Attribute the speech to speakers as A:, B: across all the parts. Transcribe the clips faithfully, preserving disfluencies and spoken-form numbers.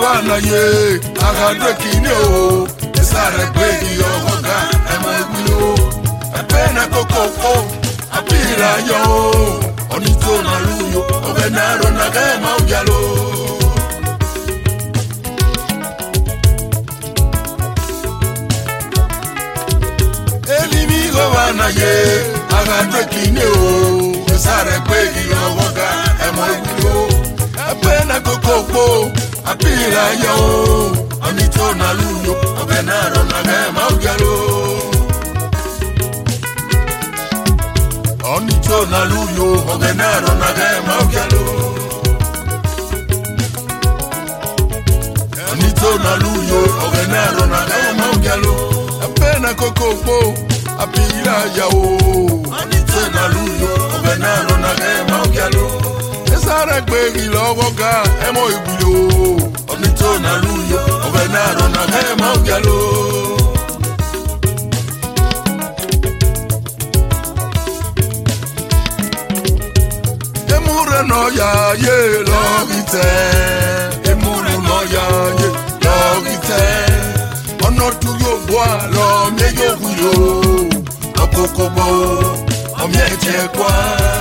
A: wana ye agadwe kini o esare kwegi yoga emo igwilo apena kokoko apira yo onito na luyo obenaro na gema ujalo elimi go wana ye agadwe kini o esare kwegi yoga emo igwilo apena kokoko apira yo onito na luyo obenaro na gema ujalo onito na luyo obenaro na gema ujalo onito na luyo obenaro na gema ujalo apena kokoko apira yo onito na luyo obenaro na gema ujalo esara gbegi lowo ga emo igwilo onito na luyo obenaro na gema ujalo emure no ya ye logite emure no ya ye logite ono tu yo boa lo me yo gwilo akokobo o mi eje kwa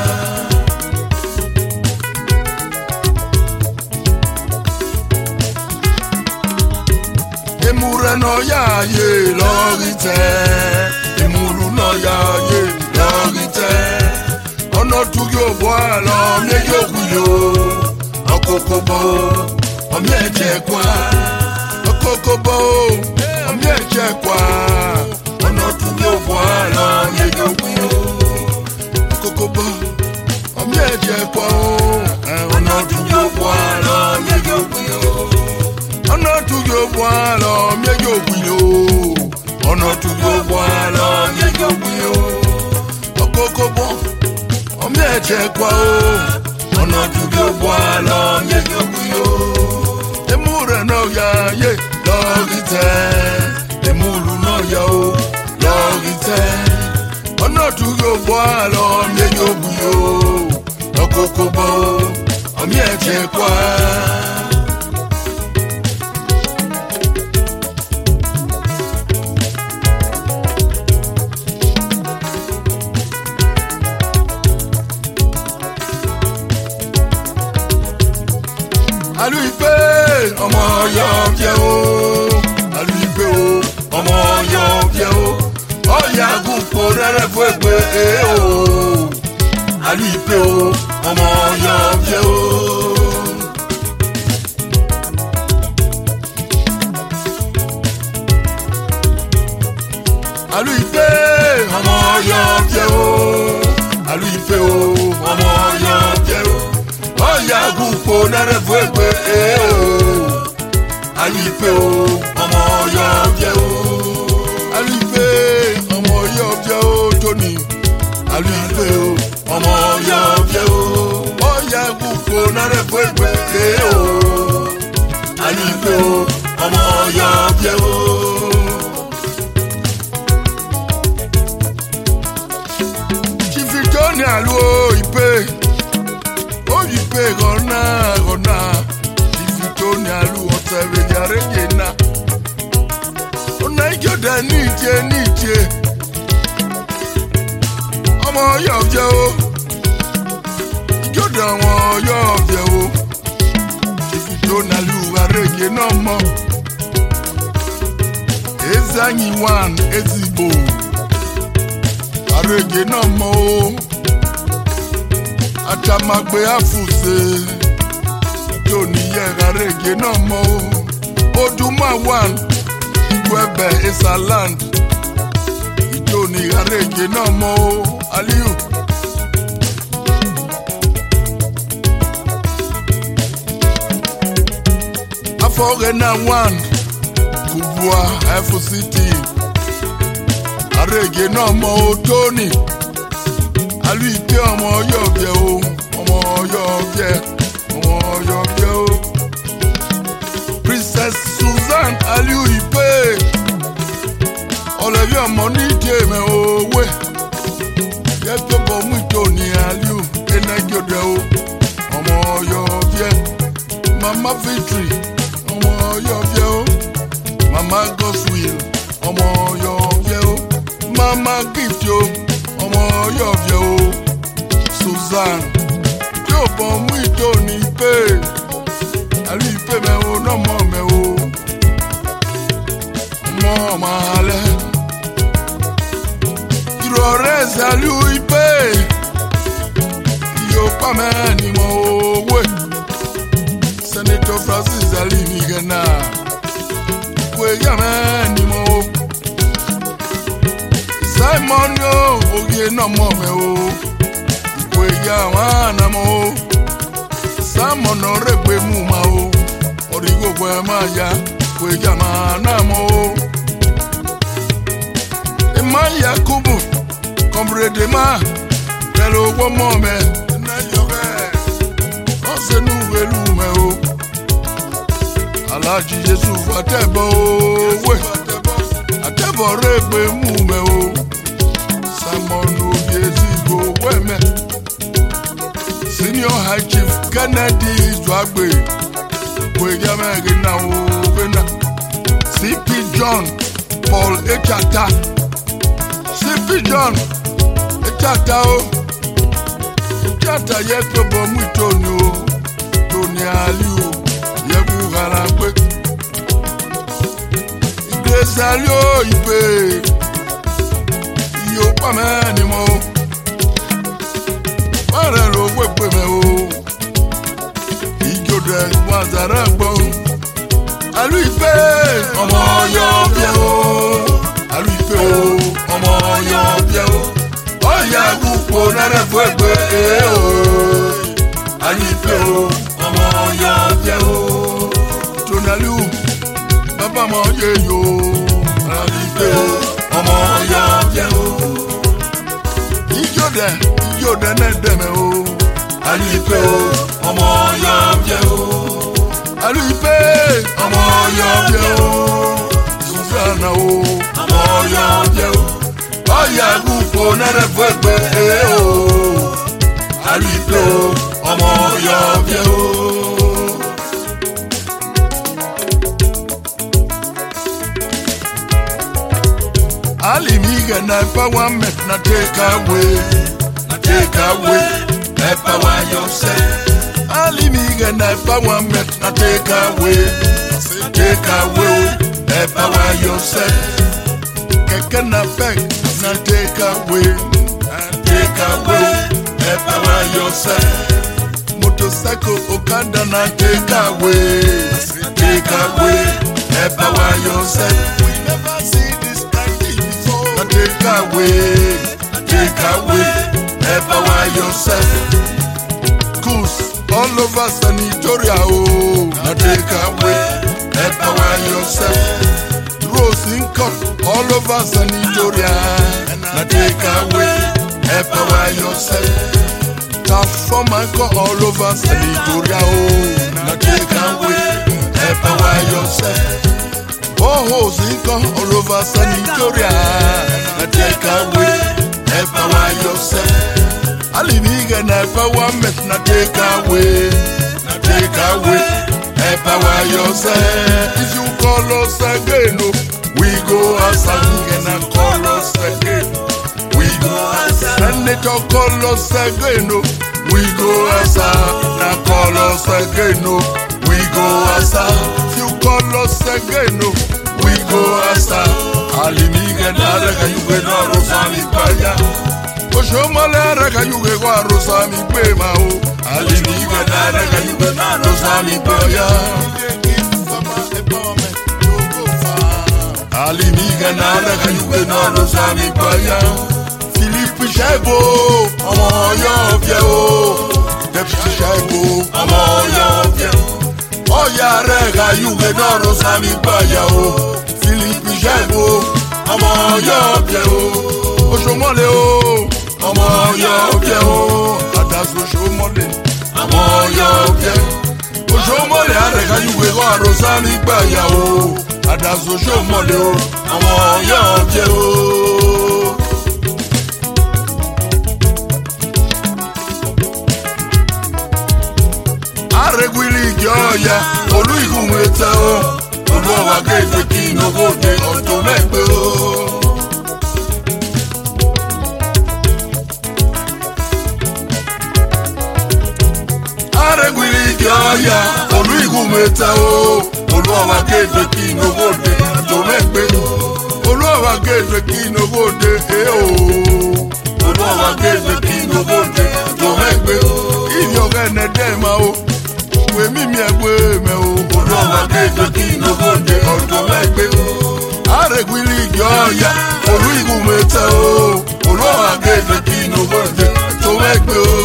A: emure no ya ye logite emuru no ya ye logite ono tu yo boa lo me yo gwilo akokobo o mi eje kwa akokobo o mi eje kwa ono tu yo boa lo me yo gwilo akokobo o mi eje kwa ono tu yo boa lo me yo gwilo ono tu yo boa lo me yo gwilo ono tu yo boa lo me yo gwilo akokobo omi eje kwa o ono tu yo boa lo me yo gwilo emure no ya ye logite emuru no ya o logite ono tu yo boa lo me yo gwilo okokobo omi eje kwa aluipe ọmọ yo bie o aluipe o ọmọ yo bie o oya gunpo rere fegbe e o aluipe o ọmọ yo bie o aluipe ọmọ yo bie o aluipe o ọmọ yo bie o oya gunpo nere fegbe e o aluipe o ọmọ yo bie o aluipe ọmọ yo bie o Tony aluipe o ọmọ yo bie o oya gunpo nere fegbe e o aluipe o ọmọ yo bie o Chief Tony alu ipe oyipe gona gona ifitoni alu otave yarejena ona ijoda nije nije ọmọ yo je o ijoda won yo je o ifitoni alu arejena mo ezanyi wan ezigbo arejena mo atamagbe afuse Tony yera rege no mo oduma one igwebe isaland Tony rege no mo Aliu afore na one kubwa F C T arege no mo Tony aluipe ọmọ yo bie o ọmọ yo bie ọmọ yo bie o Princess Susan Aluipe ọlẹbi ọmọ nídìí èmi òwe yẹ tó bọ mú Tony Aliu enegode o ọmọ yo bie Mama Victory ọmọ Ọ̀yọ́ o. Mama Godswill, ọmọ Ọ̀yọ́ o. Mama Gift o, ọmọ Ọ̀yọ́ o. Susan, tí ó bọ̀ mú ìjọ ní pé àlú ìpè mẹ́wò náà mọ̀ mẹ́wò. Mọ̀ ọmọ alẹ́. Ìrọ̀rẹ́ ìsàlú ìpè. Yóò pa mẹ́ni mọ̀ owó. Senator Francis Alimi Gana. Kwe ya mẹ́ni mọ̀. Simon yo, oye náà mọ̀ mẹ́ o. Kwe ya wana mọ̀. Simon ọ̀rẹ́ gbé mú ma o. Orí gbogbo ẹ̀ máa ya. Kwe ya máa náà mọ̀ o. Emma Yakubu, Comrade Ma, pẹ̀lú owó mọ̀ mẹ́. Ọ̀sẹ̀ nù wẹ̀lú mẹ́ o. Aláàjì Jésù àtẹ̀bọ̀ owó. Àtẹ̀bọ̀ rẹ̀ gbé mú mẹ́ o. Simon Oyezi go wẹ́mẹ́. Senior High Chief Kennedy Zuagbe. Kwega mẹ́rin náà o gbéná. C P John Paul Echata. C P John Echata o. Echata yẹ tó bọ̀ mú ìtòní o. Tòní àlì o. Yẹ kú hara pé. Ìgbésẹ̀ àlì o ìpè. Iye ó pa mẹ́ni mọ́ o. Bára ló wé pé mẹ́ o. Ìjọ dẹ̀ wà zàrà gbọ́. Àlù ìpè. Ọmọ Ọ̀yọ́ bíẹ́ o. Àlù ìpè o. Ọmọ Ọ̀yọ́ bíẹ́ o. Ọ̀yà gbùpò náírà fún ẹgbẹ́ ẹ̀ o. Àlù ìpè o. Ọmọ Ọ̀yọ́ bíẹ́ o. Tonaliu, bàbá mọ̀ yé yo. Àlù ìpè o. Ọmọ Ọ̀yọ́ bíẹ́ o. Ìjọ dẹ̀, ìjọ dẹ̀ náà dẹ̀mẹ̀ o. Àlù ìpè o. Ọmọ Ọ̀yọ́ bíẹ́ o. Àlù ìpè. Ọmọ Ọ̀yọ́ bíẹ́ o. Susana o. Ọmọ Ọ̀yọ́ bíẹ́ o. Ọ̀yà gbùpò náírà fún ẹgbẹ́ ẹ̀ o. Àlù ìpè o. Ọmọ Ọ̀yọ́ bíẹ́ o. Alimi Gana empowerment na take away, na take away, empower yourself. Alimi Gana empowerment na take away, take away, empower yourself. Keke na peg na take away, take away, empower yourself. Motorcycle Okada na take away, take away, empower yourself. We never see this kind thing before. Na take away, take away, empower yourself. Cruise all over Sanitoria, oh. Na take away, empower yourself. Rose in cut all over Sanitoria. Na take away, empower yourself. Transform and go all over Sanitoria, oh. Na take away, empower yourself. Oh, hoes in come all over Sanitoria. Na take away, empower yourself. Alimi Gana empowerment na take away, na take away, empower yourself. If you call us again, oh, we go answer. Gana call us again, we go answer. Senator call us again, oh, we go answer. Na call us again, oh, we go answer. If you call us again, oh, we go answer. Alimi Gana rega you go no rosami paya. Oshomale rega you go rosami pema o. Alimi Gana rega you go no rosami paya. Alimi Gana rega you go no rosami paya. Philippe Shaibo, ọmọ Ọ̀yọ́ bíẹ́ o. Deputy Shaibo, ọmọ Ọ̀yọ́ bíẹ́ o. Ọ̀yà rega you go no rosami paya o. Philippe Shaibo, ọmọ Ọ̀yọ́ bíẹ́ o. Oṣomọlé o, ọmọ Ọ̀yọ́ bíẹ́ o. Adaso Oṣomọlé, ọmọ Ọ̀yọ́ bíẹ́. Oṣomọlé arẹ̀ka yúwe kọ́ àròsánì gbàyà o. Adaso Oṣomọlé o, ọmọ Ọ̀yọ́ bíẹ́ o. Areguili Gioia, olú ìgùn ètè o, olú ọ̀wà gèdè kí inogode ọ̀dọ́ mẹ́gbẹ́ o. Arẹ̀gbìrì Gioia, olú ìgùn ètè o, olú ọ̀wà gèdè kí inogode ọ̀dọ́ mẹ́gbẹ́ o. Olú ọ̀wà gèdè kí inogode e o. Olú ọ̀wà gèdè kí inogode ọ̀dọ́ mẹ́gbẹ́ o. Ìyọ̀ kẹ́nẹ̀ dẹ́ ma o. Wèmí mi ẹgbẹ́ mẹ́ o. Olú ọ̀wà gèdè kí inogode ọ̀dọ́ mẹ́gbẹ́ o. Arẹ̀gbìrì Gioia, olú ìgùn ètè o. Olú ọ̀wà gèdè kí inogode ọ̀dọ́ mẹ́gbẹ́ o.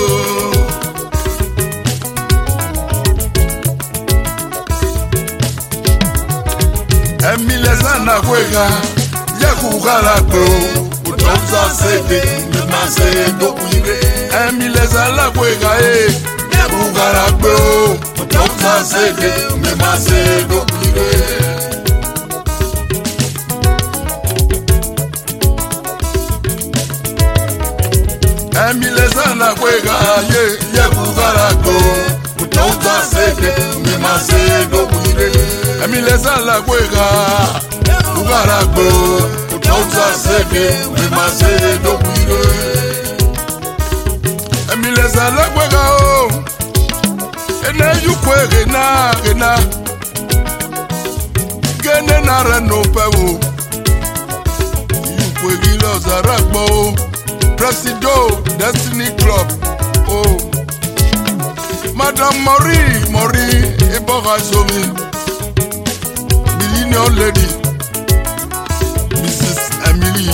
A: Emi lesana kwega yeku galagbo utonza sede mase dokuire. Emi lesana kwega e yeku galagbo utonza sede mase dokuire. Emi lesana kwega ye yeku galagbo utonza sede mase dokuire. Emi lesana kwega ugaragbo utonza sede mase dokuire. Emi lesana kwega o ene yukwege na gena gene na reno pewo yukwege lo zaragbo Presido Destiny Club oh Madame Marie Marie Eboga Somi Billionaire Lady Missus Emily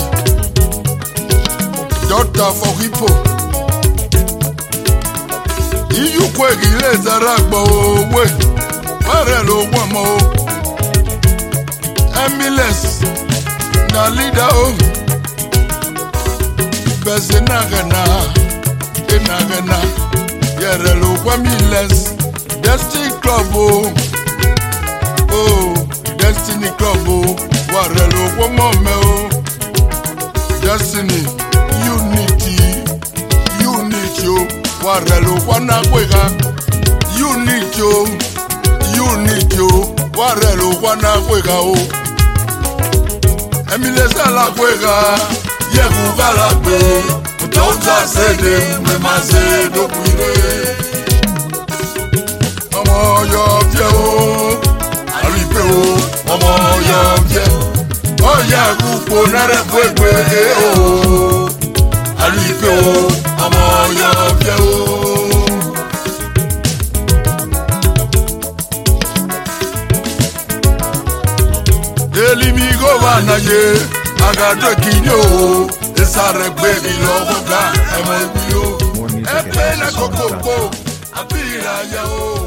A: Daughter for Hippo Iyu kwegi le zaragbo we Where lo wamo Emiles na leader o Bese nagana Enagana Yere lo wamiles Destiny Club o Oh Destiny Club o Ware lo wamome o Destiny Unity Unity o Ware lo wana kwega Unity o Unity o Ware lo wana kwega o Emilesa la kwega Yeku galagbo utonza sede mase dokuire. Ọmọ yọ fie o alipe o ọmọ yọ fie ọyà kúkú nẹrẹ gbẹgbẹ o alipe o ọmọ yọ fie o. Elimi gova ye agado kinyo esare gbẹ̀rì lọ́wọ́ ká ẹ̀mọ́ ìwúyò ẹ̀pẹ́ náà kókó kó àbí ìràyà o.